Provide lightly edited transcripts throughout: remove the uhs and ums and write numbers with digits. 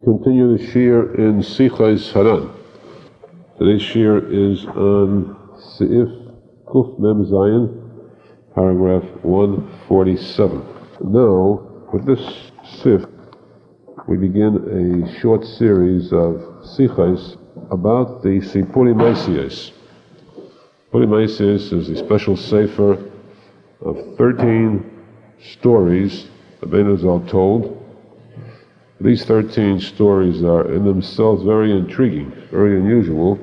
Continue the shir in Sichos Haran. Today's shir is on Seif Kuf Mem Zayin, paragraph 147. Now, with this Sif, we begin a short series of Sichos about the Sipuri Maisios. Sipuri Maisios is a special sefer of 13 stories the Bein Hazal told. These 13 stories are in themselves very intriguing, very unusual,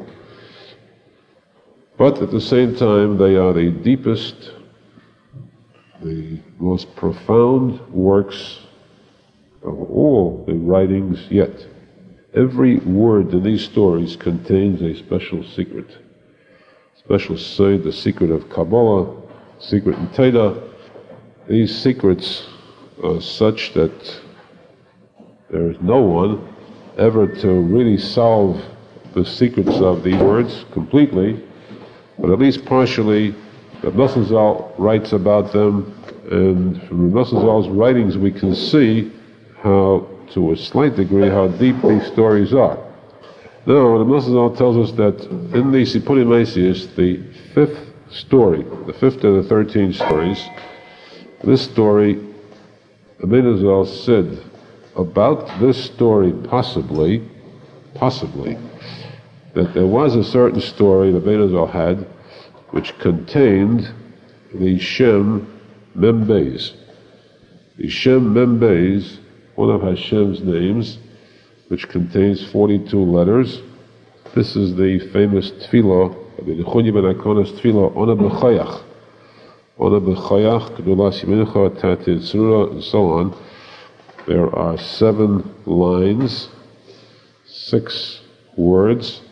but at the same time they are the deepest, the most profound works of all the writings yet. Every word in these stories contains a special secret. Special side, the secret of Kabbalah, secret in Torah. These secrets are such that there is no one ever to really solve the secrets of these words completely, but at least partially. Reb Nosson Zal writes about them, and from Reb Nosson Zal's writings we can see how, to a slight degree, how deep these stories are. Now, Reb Nosson Zal tells us that in the Sipuri Maisios, the fifth story, the fifth of the 13 stories, this story, the Bein Hazal said about this story possibly, that there was a certain story the Bein Hazal had which contained the Shem Mem Beis. The Shem Mem Beis, one of Hashem's names, which contains 42 letters. This is the famous tefillah, the Nechonye ben Akonos tefillah, Ona B'chayach. Ona B'chayach, Kedulas Yemincha, Tati Tzura, and so on. There are 7 lines, 6 words,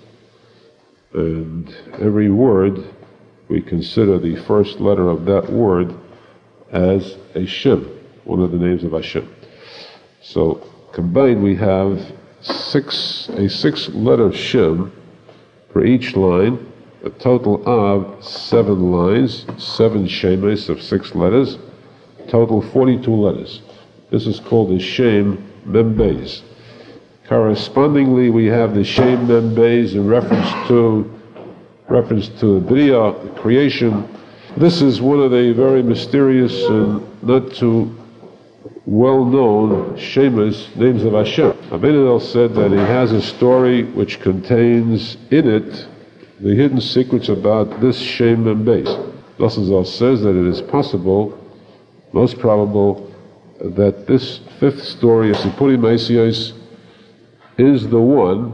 and every word we consider the first letter of that word as a Shem, one of the names of Hashem. So combined we have a 6-letter Shem for each line, a total of 7 lines, 7 Shemes of 6 letters, total 42 letters. This is called the Shem Mem Beis. Correspondingly, we have the Shem Mem Beis in reference to the Bria, the creation. This is one of the very mysterious and not too well-known Shemes, names of Hashem. Bein Hazal said that he has a story which contains in it the hidden secrets about this Shem Mem Beis. Nosson Zal says that it is possible, most probable, that this fifth story of Sipuri Maisios is the one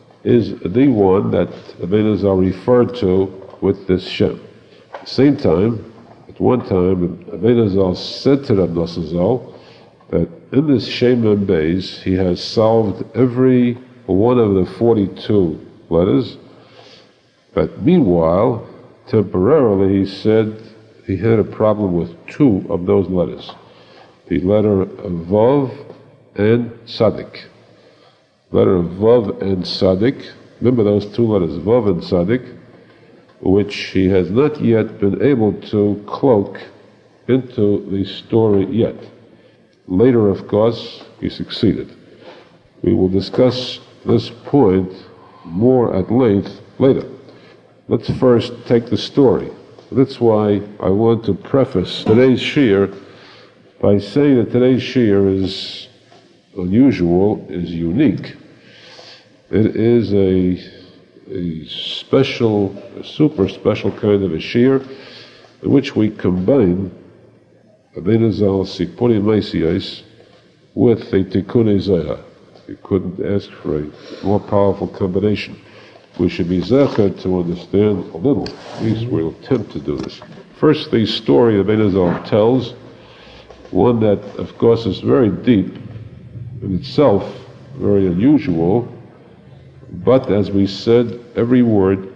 that the Bein Hazal referred to with this Shem. At the same time, at one time, the Bein Hazal said to Reb Nosson Zal that in this Shem Mem Beis he has solved every one of the 42 letters, but meanwhile, temporarily, he said he had a problem with 2 of those letters. The letter Vav and Tzadik. Letter Vav and Tzadik. Remember those 2 letters, Vav and Tzadik, which he has not yet been able to cloak into the story yet. Later, of course, he succeeded. We will discuss this point more at length later. Let's first take the story. That's why I want to preface today's shir by saying that today's shir is unusual, is unique. It is a special, a super special kind of a shir in which we combine Bein Hazal Sipuri Maisios with a Tikkunei Zohar. You couldn't ask for a more powerful combination. We should be zecher to understand a little. At least we'll attempt to do this. First, the story the Bein Hazal tells, one that, of course, is very deep in itself, very unusual, but as we said, every word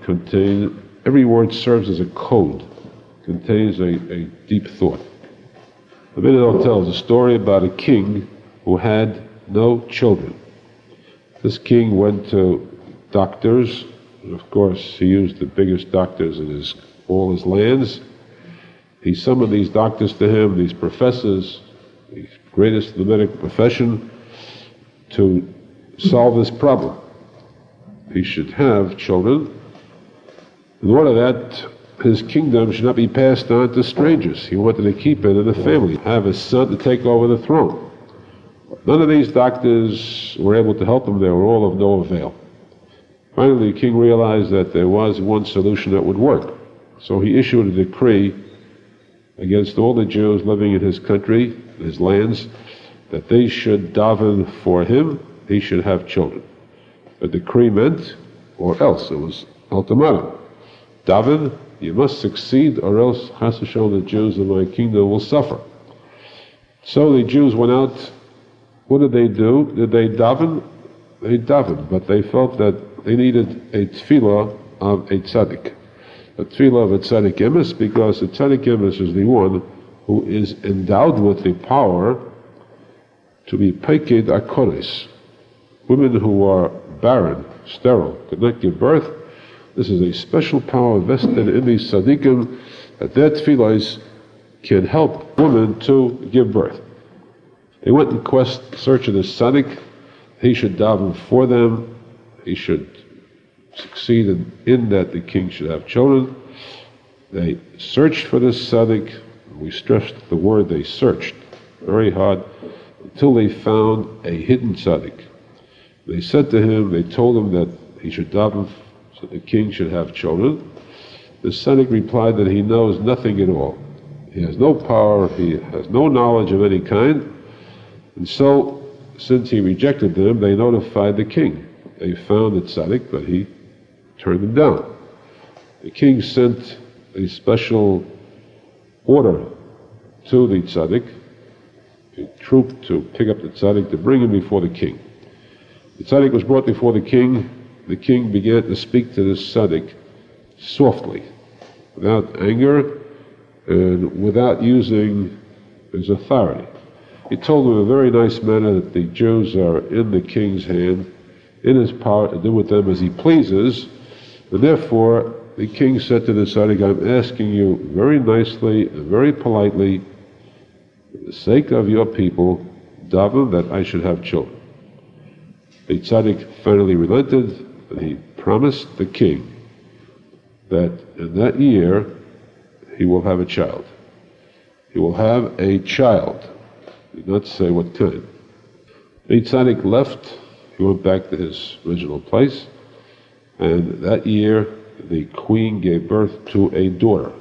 serves as a code, contains a deep thought. The Bein Hazal tells a story about a king who had no children. This king went to doctors, and of course he used the biggest doctors in all his lands. He summoned these doctors to him, these professors, the greatest in the medical profession, to solve this problem. He should have children. In order that his kingdom should not be passed on to strangers. He wanted to keep it in the family, have his son to take over the throne. None of these doctors were able to help him. They were all of no avail. Finally, the king realized that there was one solution that would work. So he issued a decree against all the Jews living in his country, his lands, that they should daven for him, he should have children. The decree meant, or else, it was ultimatum. Daven, you must succeed, or else, chas v'shalom, the Jews in my kingdom will suffer. So the Jews went out. What did they do? Did they daven? They davened, but they felt that they needed a tefillah of a tzaddik. A tefillah of a tzaddik emes, because the tzaddik emes is the one who is endowed with the power to be peked akoris. Women who are barren, sterile, could not give birth. This is a special power vested in the tzaddikim, that their tefillahs can help women to give birth. They went in search of this tzaddik. He should daven for them. He should succeed in that the king should have children. They searched for this tzaddik. We stressed the word they searched very hard until they found a hidden tzaddik. They said to him, they told him that he should daven so the king should have children. The tzaddik replied that he knows nothing at all. He has no power, he has no knowledge of any kind. And so, since he rejected them, they notified the king. They found the tzaddik, but he turned them down. The king sent a special order to the tzaddik, a troop to pick up the tzaddik, to bring him before the king. The tzaddik was brought before the king. The king began to speak to this tzaddik softly, without anger, and without using his authority. He told him in a very nice manner that the Jews are in the king's hand, in his power to do with them as he pleases, and therefore the king said to the tzaddik, I'm asking you very nicely and very politely, for the sake of your people, daven that I should have children. The tzaddik finally relented, and he promised the king that in that year he will have a child. He will have a child. He did not say what kind. The tzaddik left. He went back to his original place, and that year the queen gave birth to a daughter.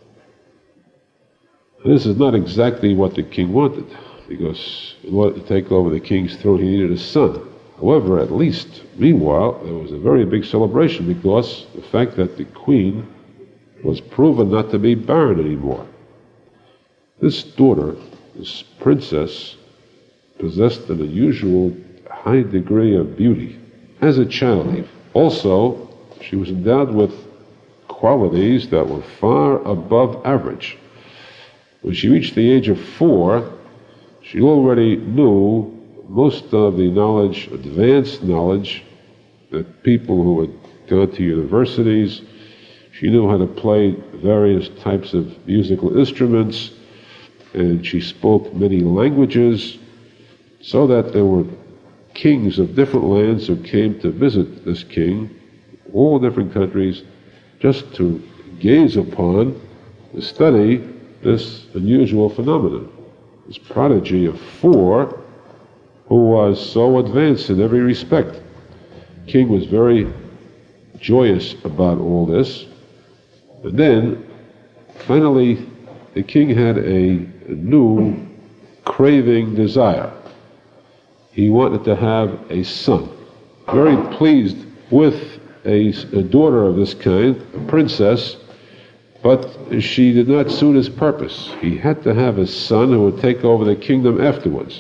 This is not exactly what the king wanted, because in order to take over the king's throne he needed a son. However, at least, meanwhile, there was a very big celebration, because the fact that the queen was proven not to be barren anymore. This daughter, this princess, possessed an unusual high degree of beauty. As a child, also, she was endowed with qualities that were far above average. When she reached the age of 4, she already knew most of the knowledge, advanced knowledge, that people who had gone to universities. She knew how to play various types of musical instruments, and she spoke many languages, so that there were kings of different lands who came to visit this king, all different countries, just to gaze upon, to study this unusual phenomenon. This prodigy of 4, who was so advanced in every respect. The king was very joyous about all this. And then, finally, the king had a new craving desire. He wanted to have a son. Very pleased with a daughter of this kind, a princess, but she did not suit his purpose. He had to have a son who would take over the kingdom afterwards.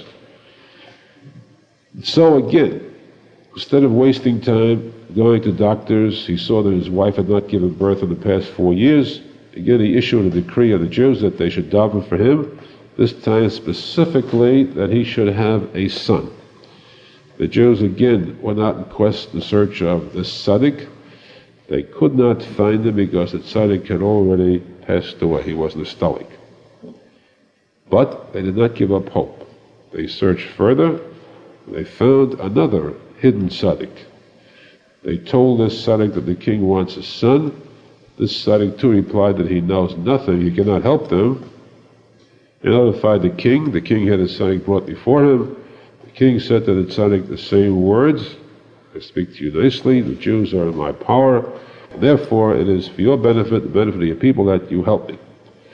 So again, instead of wasting time going to doctors, he saw that his wife had not given birth in the past 4 years. Again, he issued a decree on the Jews that they should daven for him, this time specifically that he should have a son. The Jews again went out in quest and search of the tzaddik. They could not find him because the tzaddik had already passed away. He was nostalgic. But they did not give up hope. They searched further. They found another hidden tzaddik. They told this tzaddik that the king wants a son. This tzaddik too replied that he knows nothing, he cannot help them. He notified the king. The king had his tzaddik brought before him. The king said to the tzaddik the same words: I speak to you nicely, the Jews are in my power, therefore it is for your benefit, the benefit of your people, that you help me.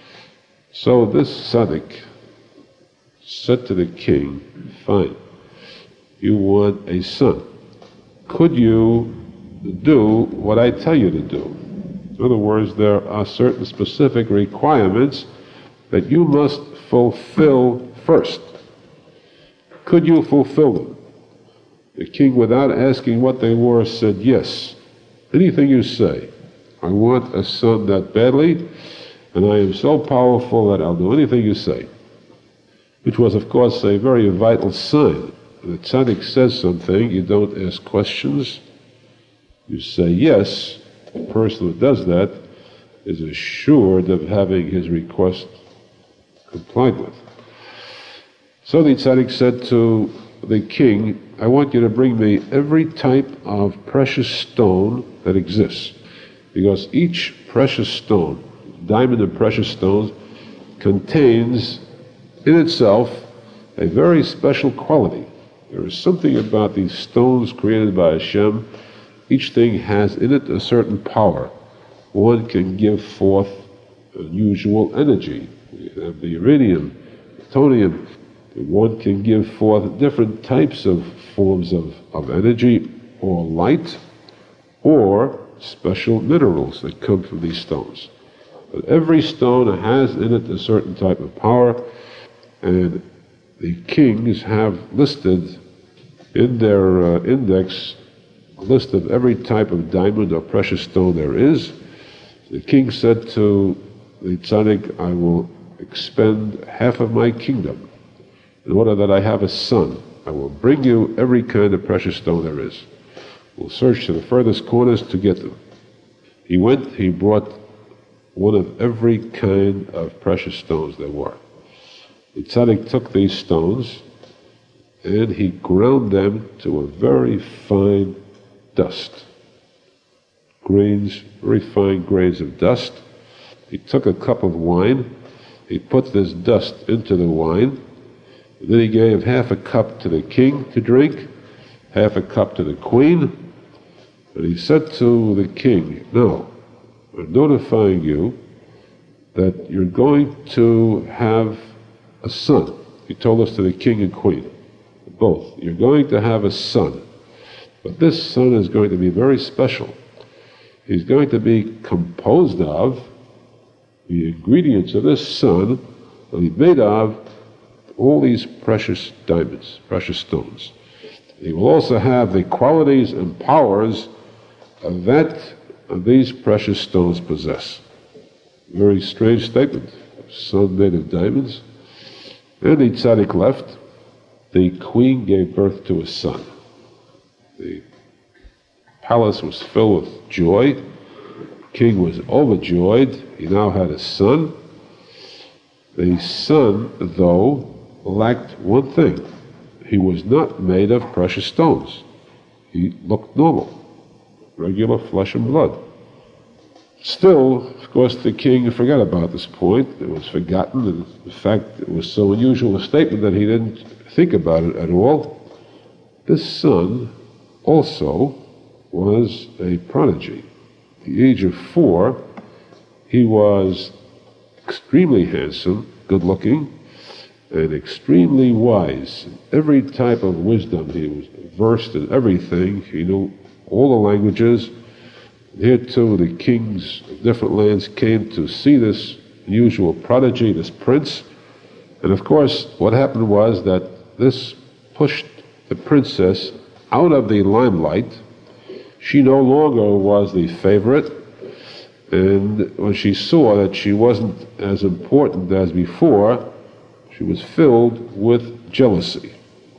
So this tzaddik said to the king, fine, you want a son. Could you do what I tell you to do? In other words, there are certain specific requirements that you must fulfill first. Could you fulfill them? The king, without asking what they were, said, yes. Anything you say. I want a son that badly, and I am so powerful that I'll do anything you say. Which was, of course, a very vital sign. When the tzaddik says something, you don't ask questions. You say yes. The person who does that is assured of having his request complied with. So the tzaddik said to the king, I want you to bring me every type of precious stone that exists. Because each precious stone, diamond and precious stones, contains in itself a very special quality. There is something about these stones created by Hashem. Each thing has in it a certain power. One can give forth unusual energy. We have the uranium, plutonium. One can give forth different types of forms of energy or light or special minerals that come from these stones. But every stone has in it a certain type of power, and the kings have listed in their index a list of every type of diamond or precious stone there is. The king said to the tzaddik, I will expend half of my kingdom in order that I have a son. I will bring you every kind of precious stone there is. We'll search to the furthest corners to get them. He went, he brought one of every kind of precious stones there were. The tzaddik took these stones and he ground them to a very fine dust. Grains, very fine grains of dust. He took a cup of wine, he put this dust into the wine, and then he gave half a cup to the king to drink, half a cup to the queen, and he said to the king, now, I'm notifying you that you're going to have a son. He told us to the king and queen, both. You're going to have a son. But this son is going to be very special. He's going to be composed of the ingredients of this son will be made of all these precious diamonds, precious stones. He will also have the qualities and powers that these precious stones possess. Very strange statement. Son made of diamonds. And the tzaddik left. The queen gave birth to a son. The palace was filled with joy. The king was overjoyed. He now had a son. The son, though, lacked one thing. He was not made of precious stones. He looked normal, regular flesh and blood. Still, of course, the king forgot about this point. It was forgotten, and in fact, it was so unusual a statement that he didn't think about it at all. This son also was a prodigy. At the age of 4, he was extremely handsome, good-looking, and extremely wise. In every type of wisdom, he was versed in everything. He knew all the languages. Here too, the kings of different lands came to see this unusual prodigy, this prince. And of course, what happened was that this pushed the princess out of the limelight. She no longer was the favorite. And when she saw that she wasn't as important as before, she was filled with jealousy.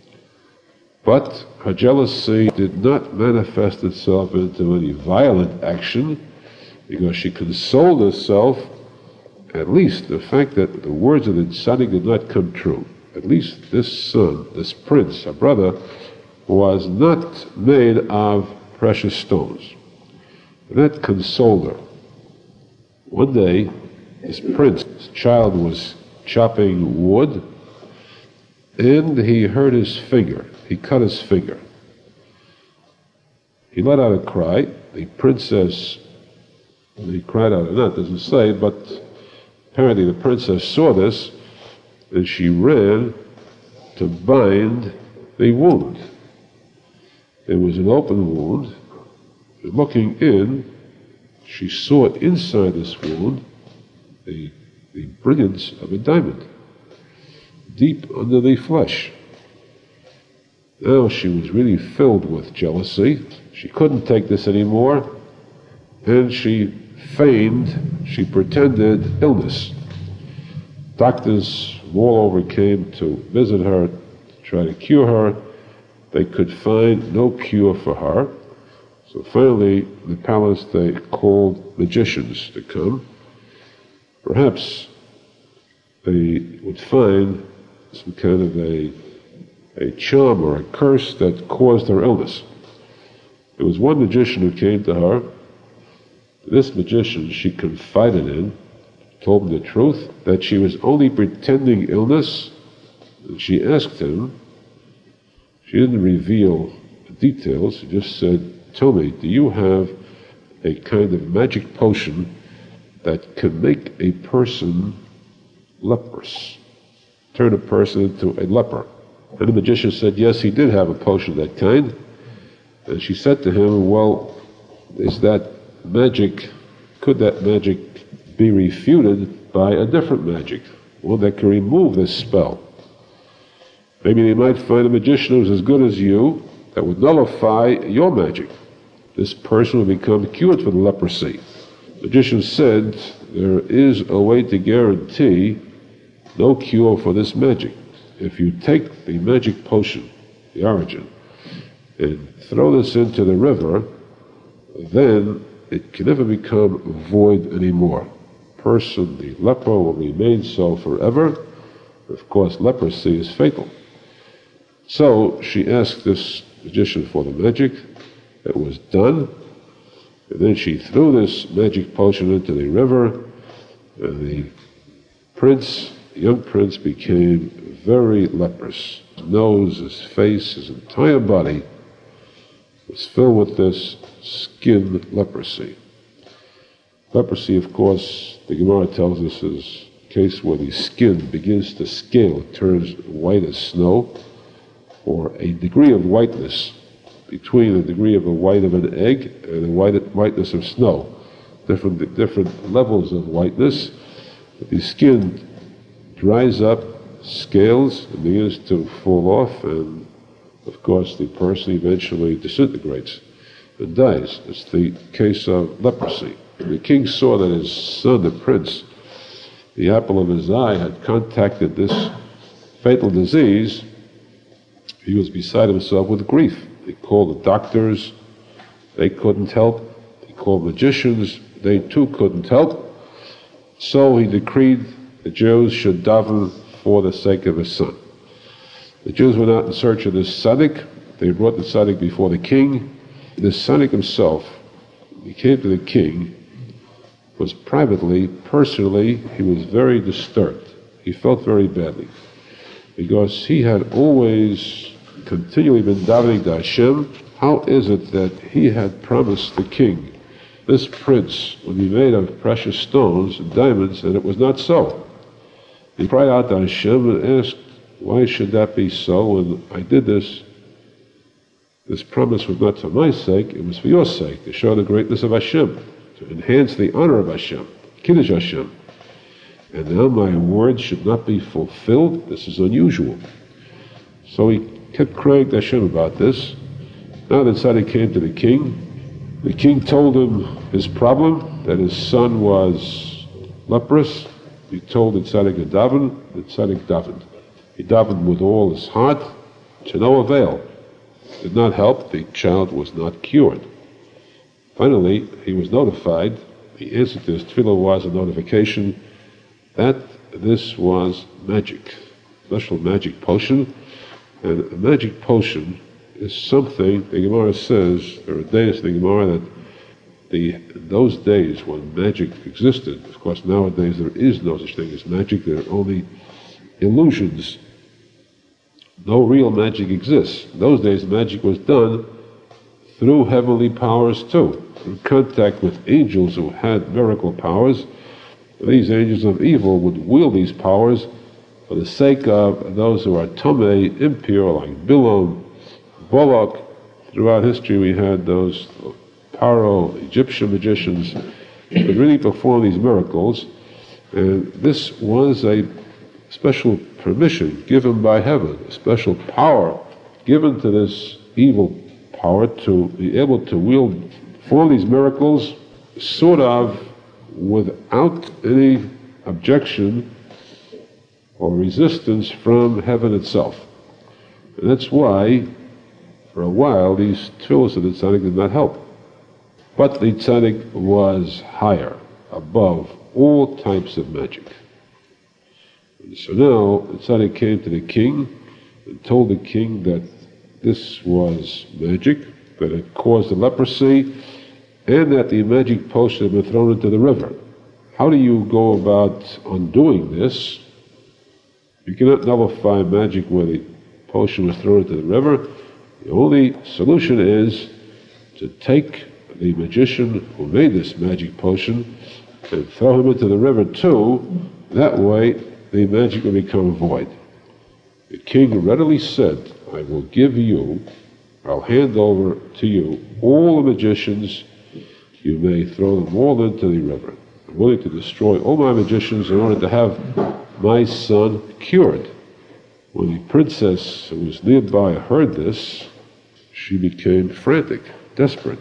But her jealousy did not manifest itself into any violent action, because she consoled herself, at least the fact that the words of the tzaddik did not come true. At least this son, this prince, her brother, was not made of precious stones. That consoled her. One day, this prince's child was chopping wood, and he hurt his finger. He cut his finger. He let out a cry. The princess, he cried out, it doesn't say, but apparently the princess saw this, and she ran to bind the wound. It was an open wound. Looking in, she saw inside this wound the brilliance of a diamond, deep under the flesh. Now she was really filled with jealousy. She couldn't take this anymore, and she pretended illness. Doctors all over came to visit her, to try to cure her. They could find no cure for her. So finally, in the palace, they called magicians to come. Perhaps they would find some kind of a charm or a curse that caused her illness. There was one magician who came to her. This magician she confided in, told him the truth, that she was only pretending illness. And she asked him, she didn't reveal the details, she just said, tell me, do you have a kind of magic potion that can make a person leprous, turn a person into a leper? And the magician said, yes, he did have a potion of that kind. And she said to him, well, is that magic, could that magic be refuted by a different magic, one that can remove this spell? Maybe they might find a magician who's as good as you that would nullify your magic. This person will become cured for the leprosy. The magician said, there is a way to guarantee no cure for this magic. If you take the magic potion, the origin, and throw this into the river, then it can never become void anymore. Person, the leper, will remain so forever. Of course, leprosy is fatal. So she asked this magician for the magic. It was done. And then she threw this magic potion into the river, and the young prince became very leprous. His nose, his face, his entire body was filled with this skin leprosy. Leprosy, of course, the Gemara tells us, is a case where the skin begins to scale. It turns white as snow, or a degree of whiteness between the degree of the white of an egg and the whiteness of snow. Different levels of whiteness. The skin dries up, scales, and begins to fall off, and of course the person eventually disintegrates and dies. It's the case of leprosy. The king saw that his son, the prince, the apple of his eye, had contracted this fatal disease. He was beside himself with grief. He called the doctors, they couldn't help. He called magicians, they too couldn't help. So he decreed the Jews should daven for the sake of his son. The Jews went out in search of this tzaddik. They brought the tzaddik before the king. The tzaddik himself, he came to the king, was privately, personally, he was very disturbed. He felt very badly, because he had always continually been davening to Hashem. How is it that he had promised the king this prince would be made of precious stones and diamonds, and it was not so? He cried out to Hashem and asked, why should that be so? When I did this promise was not for my sake, it was for your sake, to show the greatness of Hashem, to enhance the honor of Hashem, Kiddush Hashem. And now my word should not be fulfilled. This is unusual. So he kept crying to Hashem about this. Now the tzaddik came to the king. The king told him his problem, that his son was leprous. He told the tzaddik to daven. The tzaddik davened. He davened with all his heart, to no avail. It did not help. The child was not cured. Finally, he was notified. The answer to his tefillah was a notification that this was magic, special magic potion. And a magic potion is something, the Gemara says, there are days in the Gemara that those days when magic existed, of course nowadays there is no such thing as magic, there are only illusions. No real magic exists. In those days magic was done through heavenly powers too, in contact with angels who had miracle powers. These angels of evil would wield these powers for the sake of those who are tamei, impure, like Bilam, Balak. Throughout history we had those Paro, Egyptian magicians, who could really perform these miracles, and this was a special permission given by heaven, a special power given to this evil power to be able to perform these miracles sort of without any objection or resistance from heaven itself. And that's why, for a while, these tefillos of the tzaddik did not help. But the tzaddik was higher, above all types of magic. And so now the tzaddik came to the king and told the king that this was magic, that it caused the leprosy, and that the magic potion had been thrown into the river. How do you go about undoing this? You cannot nullify magic where the potion was thrown into the river. The only solution is to take the magician who made this magic potion and throw him into the river too. That way the magic will become void. The king readily said, I'll hand over to you all the magicians. You may throw them all into the river. I'm willing to destroy all my magicians in order to have my son cured. When the princess who was nearby heard this, she became frantic, desperate.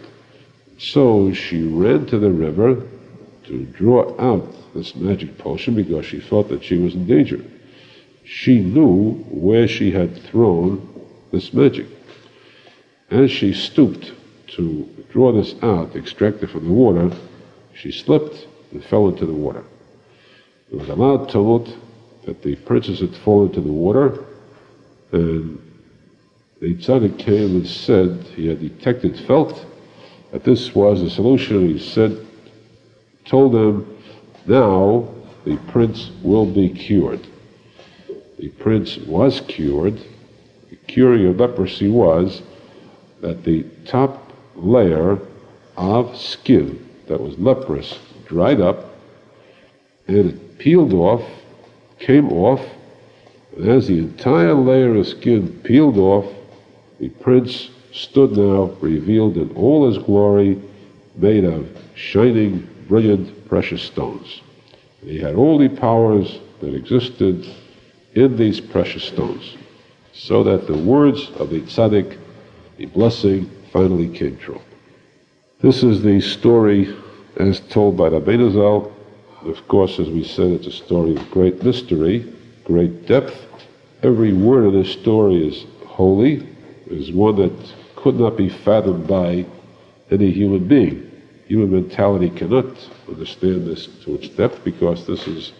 So she ran to the river to draw out this magic potion because she thought that she was in danger. She knew where she had thrown this magic. As she stooped to draw this out, extract it from the water, she slipped and fell into the water. There was a loud tumult that the princess had fallen into the water, and the tzaddik came and said he had detected, felt that this was the solution. He told them, now the prince will be cured. The prince was cured. The curing of leprosy was that the top layer of skin that was leprous dried up, and it peeled off, came off, and as the entire layer of skin peeled off, the prince stood now revealed in all his glory, made of shining, brilliant, precious stones. And he had all the powers that existed in these precious stones, so that the words of the tzaddik, the blessing, finally came true. This is the story as told by Rabbeinu Zal. Of course, as we said, it's a story of great mystery, great depth. Every word of this story is holy, is one that could not be fathomed by any human being. Human mentality cannot understand this to its depth, because it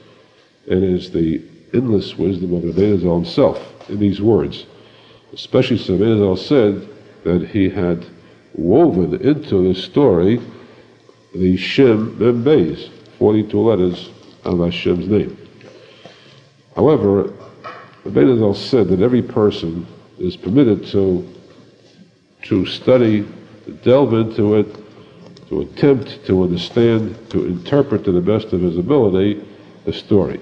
is the endless wisdom of Rabbeinu Zal himself in these words. Especially since Rabbeinu Zal said that he had woven into this story the Shem Mem Beis, 42 letters of Hashem's name. However, Rabbeinu Zal said that every person is permitted to study, to delve into it, to attempt to understand, to interpret to the best of his ability the story.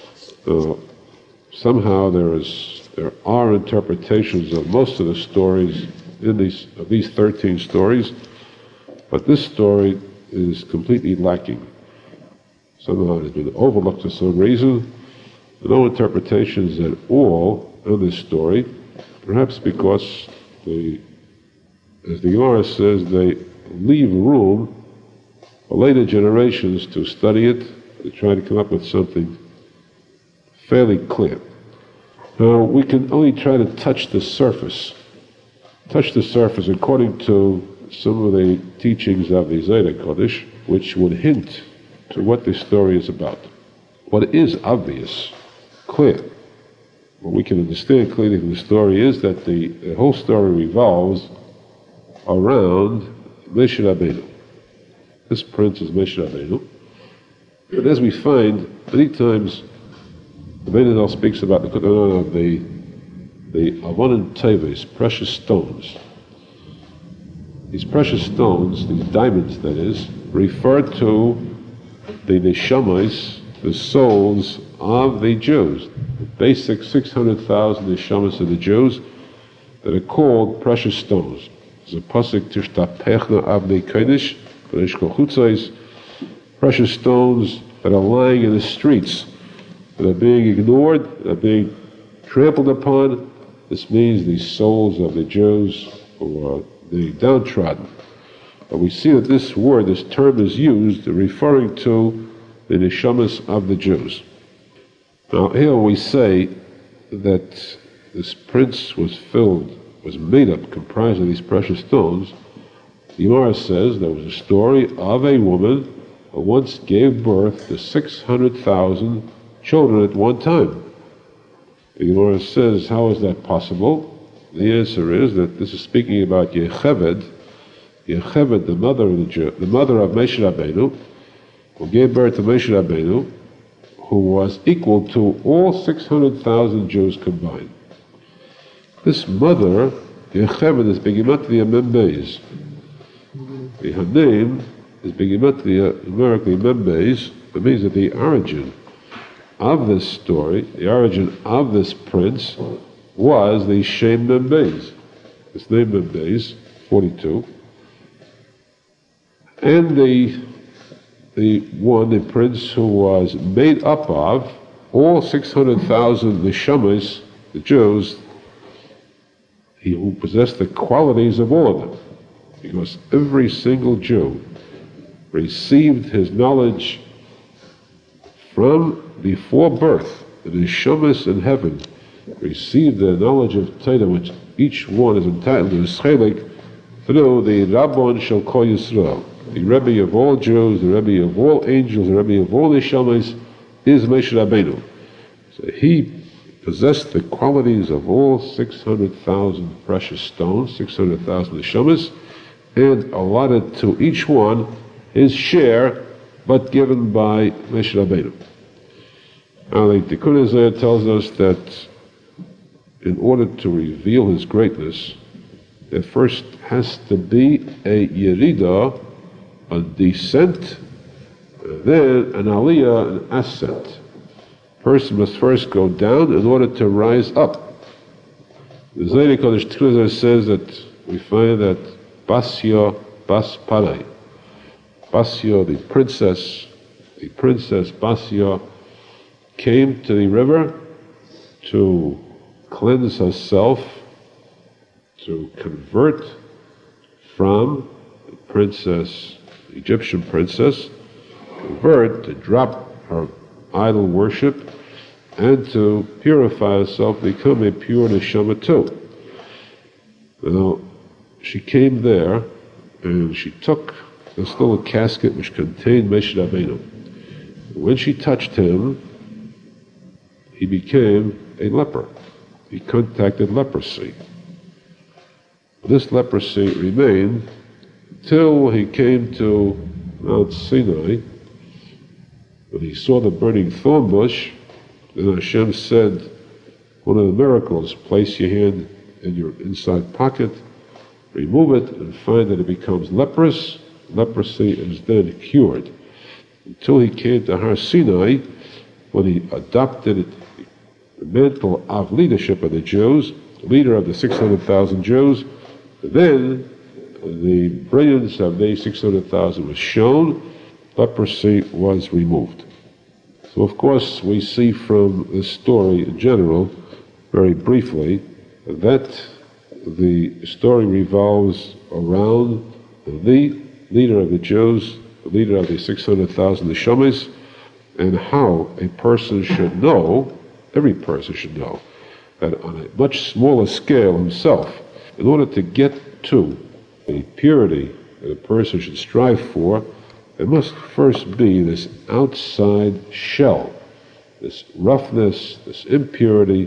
Somehow there are interpretations of most of the stories of these 13 stories, but this story is completely lacking. Somehow it has been overlooked for some reason. There are no interpretations at all of this story, perhaps because as the Gemara says, they leave room for later generations to study it, to try to come up with something fairly clear. Now, we can only try to touch the surface according to some of the teachings of the Zohar Kodesh, which would hint to what this story is about. What is obvious, clear, what we can understand clearly from the story is that the whole story revolves around Moshe Rabbeinu. This prince is Moshe Rabbeinu. But as we find, many times, the Rebbeinu speaks about the Avonim Teves, precious stones. These precious stones, these diamonds that is, refer to the neshamas, the souls of the Jews, the basic 600,000 neshamas of the Jews that are called precious stones. There's a pasuk, Tishtapechna Avnei Kodesh, Kodesh Kol Chutzos, precious stones that are lying in the streets, that are being ignored, that are being trampled upon. This means the souls of the Jews who are the downtrodden. But we see that this word, this term is used referring to the neshamas of the Jews. Now here we say that this prince was made up, comprised of these precious stones. The Gemara says there was a story of a woman who once gave birth to 600,000 children at one time. The Gemara says, how is that possible? The answer is that this is speaking about Yocheved, the mother of the mother of Moshe Rabbeinu, who gave birth to Moshe Rabbeinu, who was equal to all 600,000 Jews combined. This mother, Yocheved, is Begimatria Membeis. Her name is Begimatria, numerically Membeis. It means that the origin of this story, the origin of this prince, was the Shem Membeis. His name Membeis, 42. And the prince who was made up of all 600,000 neshamas, the Jews, who possessed the qualities of all of them. Because every single Jew received his knowledge from before birth. The neshamas in heaven received the knowledge of Torah, which each one is entitled to his chelik through the Rabbon Shel Kol Yisrael. The Rebbe of all Jews, the Rebbe of all angels, the Rebbe of all neshamas is Moshe Rabbeinu. So he possessed the qualities of all 600,000 precious stones, 600,000 neshamas, and allotted to each one his share, but given by Moshe Rabbeinu. Now the Tikkun Isaiah tells us that in order to reveal his greatness, there first has to be a yerida, a descent, then an aliyah, an ascent. A person must first go down in order to rise up. The Zohar Kodesh Tikkun Isaiah says that we find that Basya Bas Parai, Basya, the princess Basya, came to the river to cleanse herself, to convert from the princess, the Egyptian princess, to drop her idol worship, and to purify herself, become a pure neshama too. Now, she came there, and she took this little casket which contained Moshe Rabbeinu. When she touched him, he became a leper. He contracted leprosy. This leprosy remained till he came to Mount Sinai. When he saw the burning thorn bush, then Hashem said, one of the miracles, place your hand in your inside pocket, remove it, and find that it becomes leprous. Leprosy is then cured. Until he came to Har Sinai, when he adopted the mantle of leadership of the Jews, leader of the 600,000 Jews, then the brilliance of the 600,000 was shown, leprosy was removed. So of course we see from this story in general, very briefly, that the story revolves around the leader of the Jews, the leader of the 600,000 neshamas, and how a person should know, every person should know, that on a much smaller scale himself, in order to get to the purity that a person should strive for, there must first be this outside shell, this roughness, this impurity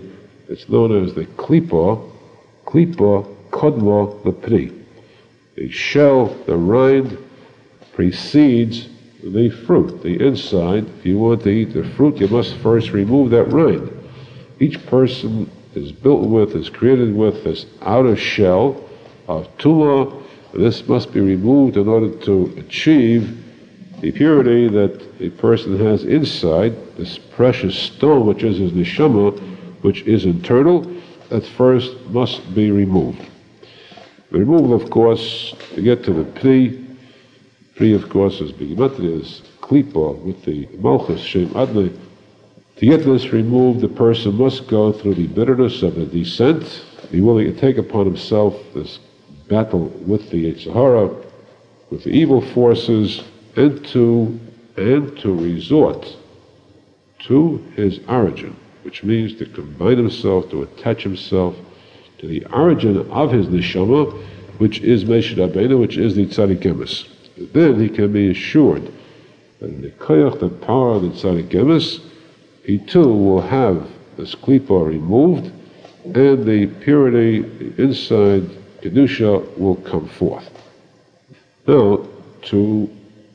It's known as the klipa kodma lepri. The shell, the rind, precedes the fruit, the inside. If you want to eat the fruit, you must first remove that rind. Each person is built with, is created with this outer shell of tumah. This must be removed in order to achieve the purity that a person has inside, this precious stone, which is his neshama, which is internal, that first must be removed. The removal, of course, to get to the pri, of course, is begimatria, is klipa, with the malchus, shem adne. To get this removed, the person must go through the bitterness of the descent, be willing to take upon himself this battle with the Yetzer Hara, with the evil forces, and to resort to his origin, which means to combine himself, to attach himself to the origin of his neshama, which is Moshe Rabbeinu, which is the Tzaddik Emes. Then he can be assured that in the koyach, the power of the Tzaddik Emes, he too will have this klipa removed, and the purity, the inside kedusha, will come forth. Now, to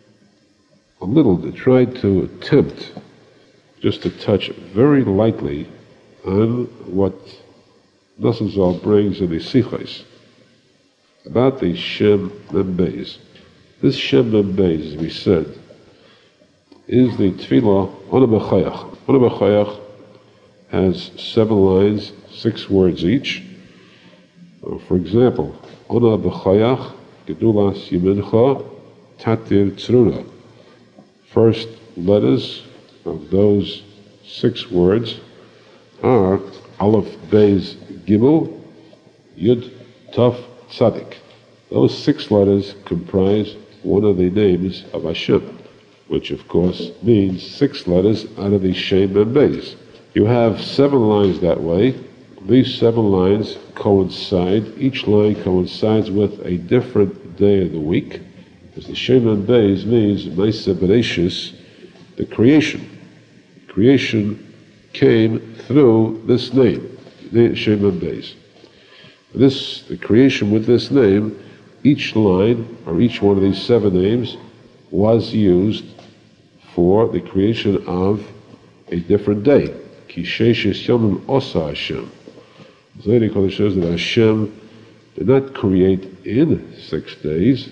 try to attempt just to touch very lightly on what Nosson Zal brings in the Sichos about the Shem Mem Beis. This Shem Mem Beis, as we said, is the Tefillah Ona B'Chayach. Ona B'Chayach has 7 lines, 6 words each. For example, Ona B'Chayach Gedulas Yemincha Tatir Tzruna. First letters of those 6 words are Aleph, Beis, Gimel, Yud, Taf, Tzadik. Those 6 letters comprise one of the names of Hashem, which of course means 6 letters out of the Shem Mem Beis. You have 7 lines that way. These 7 lines coincide. Each line coincides with a different day of the week. Because the Shem Mem Beis means Maaseh Bereshis, the creation. Creation came through this name, the Shem Mem Beis. The creation with this name, each line, or each one of these 7 names, was used for the creation of a different day. Ki sheishes yomim osa Hashem. Zohar Kodesh says that Hashem did not create in 6 days.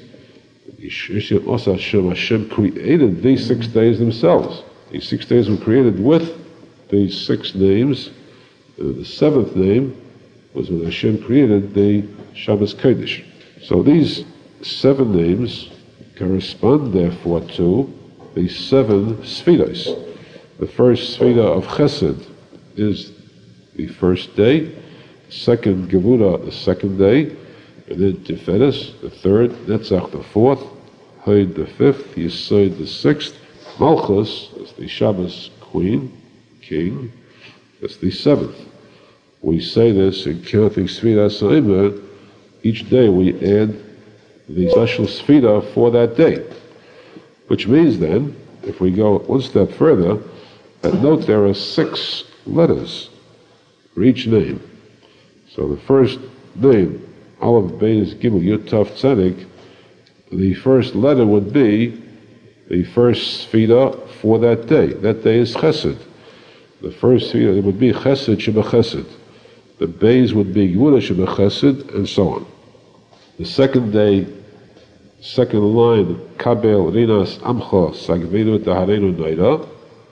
Hashem created these 6 days themselves. These 6 days were created with these 6 names. The 7th name was when Hashem created the Shabbos Kodesh. So these 7 names correspond, therefore, to the 7 Sfidos. The first Sfida of Chesed is the first day, second Gevura, the second day, and then Tiferes, the third, Netzach, the fourth, Hod, the fifth, Yesod, the 6th, Malchus is the Shabbos queen, king, that's the 7th. We say this in counting Sfidas Ha'omer. Each day we add the special Sfida for that day. Which means then, if we go one step further, note there are 6 letters for each name. So the first name, Aleph, Beis, Gimel, Yud, Taf, Tzadik, the first letter would be the first Sfida for that day. That day is Chesed. The first Sfida, it would be Chesed Sheba Chesed. The Beis would be Gevura Sheba Chesed, and so on. The second day, second line, Kabel Rinas Amcha Sagvenu Taharenu Naira.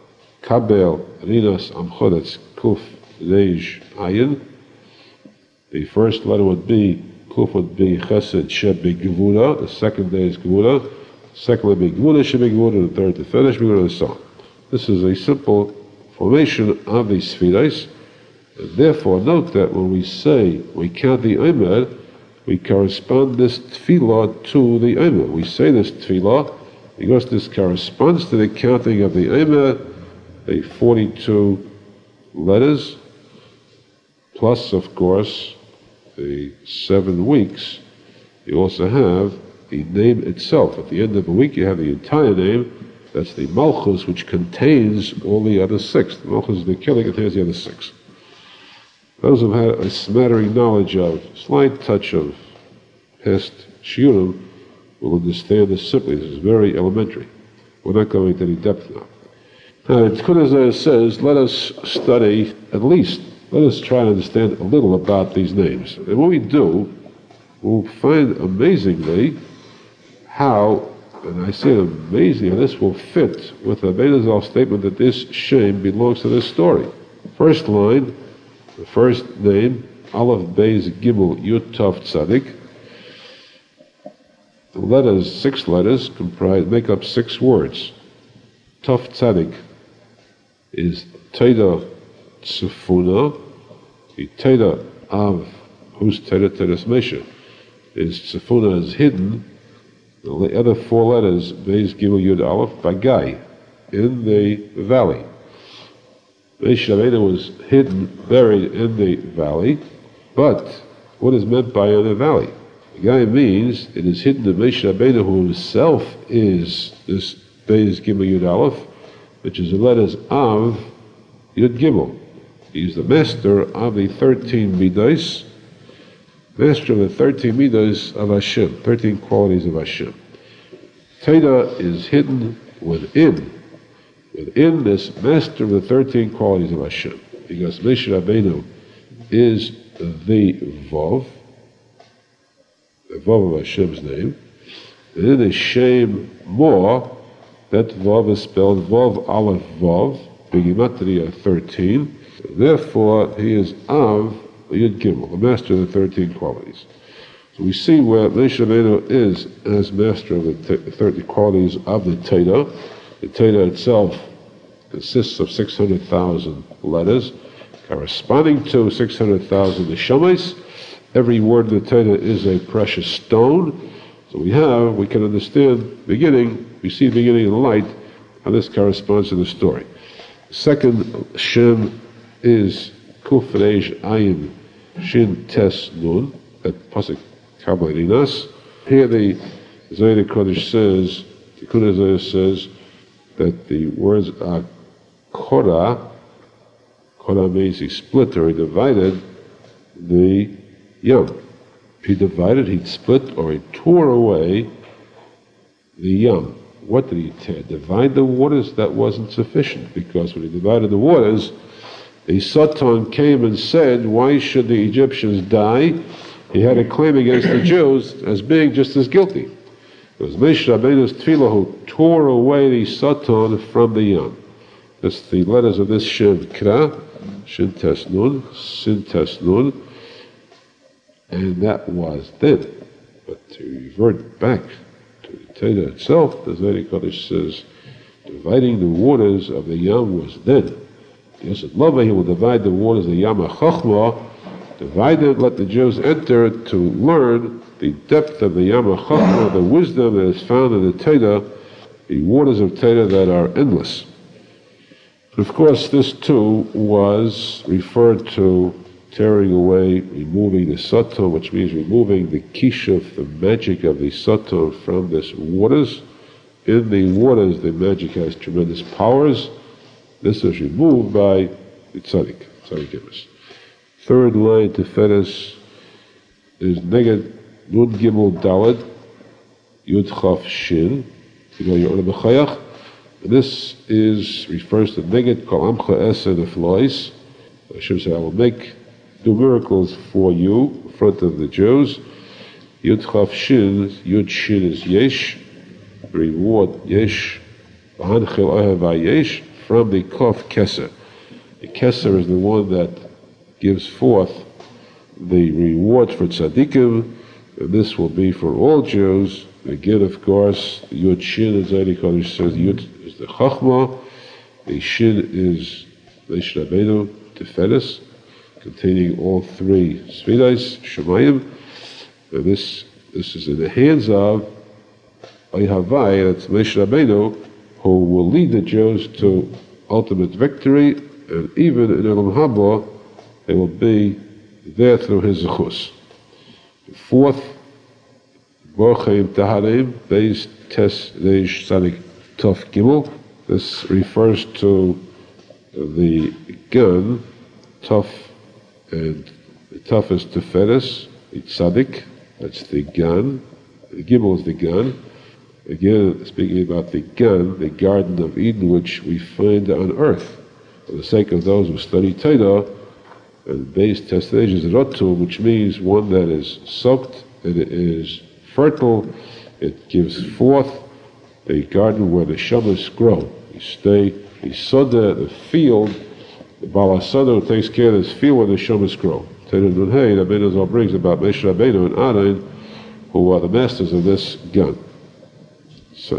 Kabel Rinas Amcha, that's Kuf Reish Ayin. The first letter would be, Kuf would be Chesed Shebe Gevura. The second day is Gevura. Second would be Gevura Shebe Gevura. The third, the finish Gevura, and so on. This is a simple formation of the Sfidos. And therefore, note that when we say we count the Omer, we correspond this tefillah to the Omer. We say this tefillah because this corresponds to the counting of the Omer, the 42 letters, plus, of course, the 7 weeks. You also have the name itself. At the end of a week, you have the entire name. That's the Malchus, which contains all the other 6. The Malchus is the Keli, contains the other 6. Those who have had a smattering knowledge of, slight touch of past shiurim will understand this simply. This is very elementary. We're not going into any depth now. Now, Tikkun Azayah says, let us study at least, let us try to understand a little about these names. And when we do, we'll find amazingly how, and I say amazingly, how this will fit with the Beis Hazal's statement that this Shem belongs to this story. First line, the first name, Aleph Beis Gimel Yud Tav Tzadik. The letters, 6 letters, make up 6 words. Tav Tzadik is Teda Tzefuna, the Teda Av, who's Teda Tedas Mesha, is Tzefuna is hidden. The other 4 letters, Beis Gimel Yud Aleph, Bagai, in the valley. Moshe Rabbeinu was hidden, buried in the valley, but what is meant by in the valley? Bagai means it is hidden in Moshe Rabbeinu, who himself is this Beis Gimel Yud Aleph, which is the letters Av Yud Gimel. He is the master of the 13 Midos, master of the 13 Midos of Hashem, 13 qualities of Hashem. Teda is hidden within this master of the 13 qualities of Hashem, because Moshe Rabbeinu is the Vav of Hashem's name, and in the Shem More, that Vav is spelled Vav Aleph Vav, Begimatria 13. Therefore, he is Av Yud Gimel, the master of the 13 qualities. So we see where Moshe Rabbeinu is as master of the 30 qualities of the Teda. The Teda itself consists of 600,000 letters, corresponding to 600,000 neshamas. Every word in the Teda is a precious stone. So we can understand we see the beginning of the light, how this corresponds to the story. The second Shem is Kuf Reish Ayin Shin Tes Nun, that pasuk Kabbalah. Here the Zohar Kodesh says, Tikkun Azayah says, that the words are Korah means he split or he divided the Yam. He divided, he split, or he tore away the Yam. What did he tear? Divide the waters? That wasn't sufficient, because when he divided the waters, the Satan came and said, why should the Egyptians die? He had a claim against the Jews as being just as guilty. It was Moshe Rabbeinu's tefillah who tore away the Satan from the Yam. That's the letters of this Shem Kra, Shin Tes Nun, Sin Tes Nun, and that was then. But to revert back to the Teda itself, the Zohar Kodesh says, dividing the waters of the Yam was then. Yes, at Lava he will divide the waters of the Yam HaChochma, divide it, let the Jews enter to learn the depth of the Yam HaChochma, the wisdom that is found in the Teda, the waters of Teda that are endless. But of course, this too was referred to tearing away, removing the Satan, which means removing the kishuf, the magic of the Satan from this waters. In the waters, the magic has tremendous powers. This is removed by the tzaddik Gimel. Third line to Fedes is Neged Nun Gimel Daled Yud Chaf Shin. This refers to Neged Kol Amcha Esen Eflois. Hashem said, I will do miracles for you in front of the Jews. Yud Chaf Shin, Yud Shin is Yesh, reward Yesh, V'hanchil Ohev Yesh, from the Kof Keser. The Keser is the one that gives forth the reward for tzaddikim, and this will be for all Jews. Again, of course, the Yud Shin, as Zohar Kodesh says, Yud is the Chachma, the Shin is Moshe Rabbeinu, Tiferet, containing all 3 Sfiros, Shemayim, and this is in the hands of Ohavai, that's Moshe Rabbeinu, who will lead the Jews to ultimate victory, and even in Olam Haba, they will be there through his zechus. The fourth, Borcheim Taharim, Beis Tes Reish Tzadik Tov Gimel. This refers to the gun, Tov and the Taf is Tiferes, the Tzaddik, that's the Gan, the Gimel is the Gan. Again, speaking about the Gan, the Garden of Eden, which we find on earth. For the sake of those who study Torah, and base testage is Rotu, which means one that is soaked, and it is fertile, it gives forth a garden where the shamas grow. You stay, the soda, the field, the Balasada who takes care of this field where the shamas grow. Torah Nunhei, Rabbeinu Zal brings about Moshe Rabbeinu and Aaron, who are the masters of this Gan. So,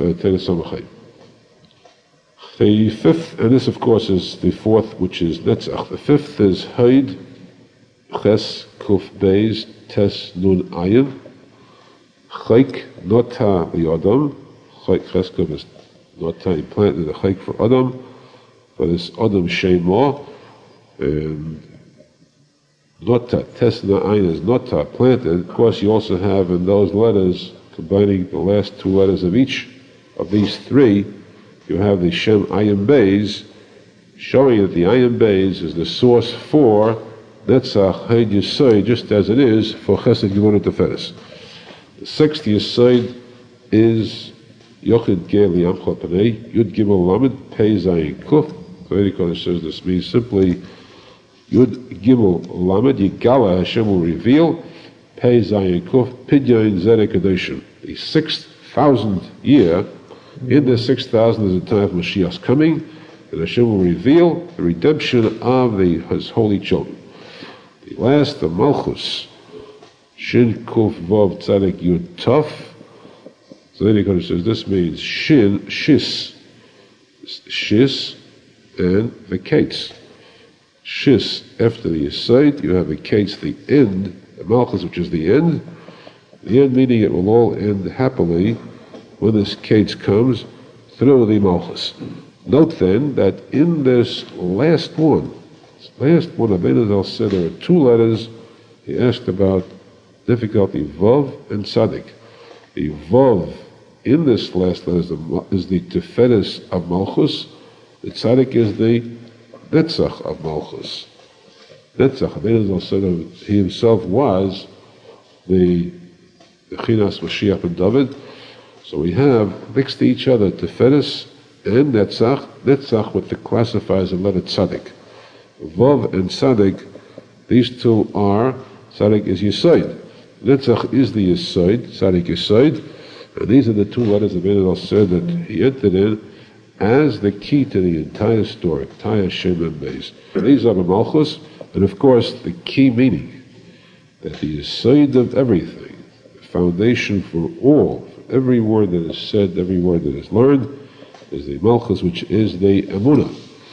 the fifth, and this of course is the fourth, which is Netzach. The fifth is Haid, Ches, Kuf, Beis, Tes, Nun, Ayin, Chayk, Nota, the Adam. Chayk, Ches, Kuf is Nota, implanted the Chayk for Adam, for this Adam Shema, and Nota, Tes, Nun, Ayin is Nota, planted. Of course, you also have in those letters, combining the last two letters of each of these three, you have the Shem Ayin Beis, showing that the Ayin Beis is the source for Netzach Haid Yesod, just as it is for Chesed Gevurah Tiferes. The sixth Yesod is Yochid Ger Li'amcha Panei, Yud Gimel Lamed Pei Zayin Kuf. So Eddie Kodesh says this means simply Yud Gimel Lamed, Yigala Hashem will reveal, Pei Zayin Kuf, Pidyon Zedek Kedoshim. The 6,000th year, in the 6,000 is the time of Mashiach's coming, and Hashem will reveal the redemption of His holy children. The last, the Malchus, Shin Kuf Vav Tzaddik Yud Tov. So then he says this means Shin, Shis, and the Kates. Shis, after the Yesod, you have the Kates, the end, the Malchus, which is the end. The end meaning it will all end happily when this Kates comes through the Malchus. Note then that in this last one, Rabbeinu Zal said there are two letters. He asked about difficulty, Vav and Tzaddik. The Vav in this last letter is the Tiferes of Malchus. The Tzaddik is the Netzach of Malchus. Netzach, Rabbeinu Zal said he himself was the Chinas Mashiach ben David. So we have next to each other Tiferes and Netzach with the classifiers of letter Tzaddik. Vav and Tzaddik, these two are, Tzaddik is Yesod. Netzach is the Yesod, Tzaddik Yesod, and these are the two letters of Rabbeinu said that he entered in as the key to the entire story, entire Shem and Beis. These are the Malchus, and of course the key meaning, that the Yesod of everything, foundation for all, for every word that is said, every word that is learned, is the Malchus, which is the Emunah,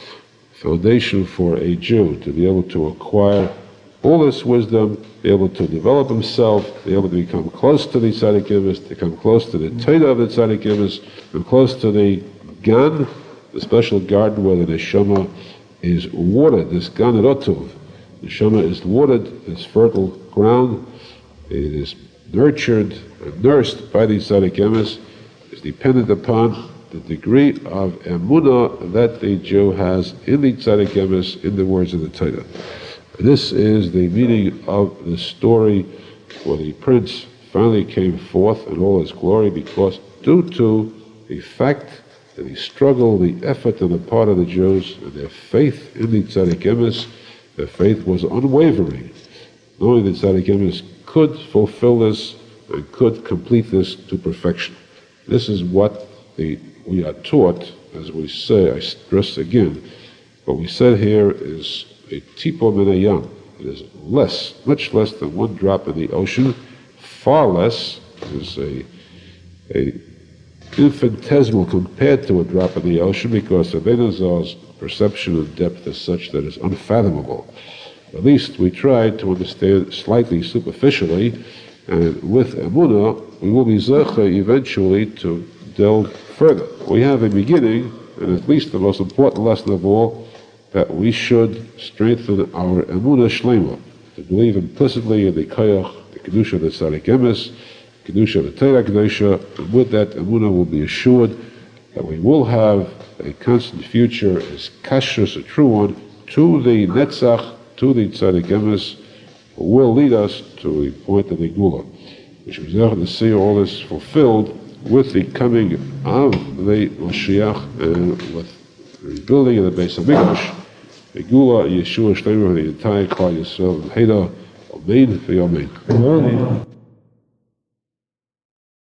foundation for a Jew to be able to acquire all this wisdom, be able to develop himself, be able to become close to the Tzaddik Emes, to come close to the Torah of the Tzaddik Emes, come close to the Gan, the special garden where the Neshama is watered, this Gan Rotov. The Neshama is watered, this fertile ground, it is nurtured and nursed by the Tzaddik Emes, is dependent upon the degree of emunah that the Jew has in the Tzaddik Emes, in the words of the Torah. This is the meaning of the story where the prince finally came forth in all his glory, because due to the fact that the struggle, the effort on the part of the Jews, and their faith in the Tzaddik Emes, their faith was unwavering, knowing that Tzaddik Emes could fulfill this and could complete this to perfection. This is what we are taught, as we say, I stress again, what we said here is a tipo min hayam. It is less, much less than one drop in the ocean, far less, is a infinitesimal compared to a drop in the ocean, because Rabbeinu Zal's perception of depth is such that it's unfathomable. At least we try to understand slightly superficially, and with Emunah, we will be zecha eventually to delve further. We have a beginning, and at least the most important lesson of all, that we should strengthen our Emunah Shlema, to believe implicitly in the Koyach, the Kedusha of the Tzaddik Emes, Kedusha of the Torah Kedusha, and with that Emunah will be assured that we will have a constant future as kashrus, a true one, to the Netzach to the Tzaddik Emes, who will lead us to the point of the Gula. We should be able to see all this fulfilled with the coming of the Mashiach and with the rebuilding of the Beis HaMikdash, the Gula, Yeshua, Shleimah, the entire Klal Yisrael, and Heda, Amen, Amen.